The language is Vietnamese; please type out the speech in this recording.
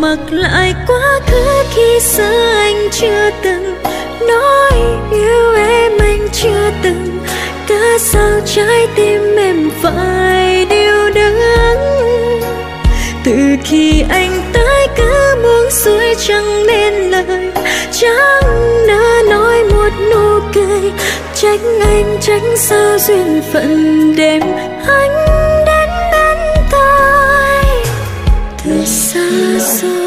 mặc lại quá khứ khi xưa anh chưa từng nói yêu em, anh chưa từng. Cớ sao trái tim em phải điêu đứng? Từ khi anh tới cứ buông xuôi chẳng nên lời, chẳng nỡ nói một nụ cười. Trách anh trách sao duyên phận đêm anh đến bên tôi từ xa xôi.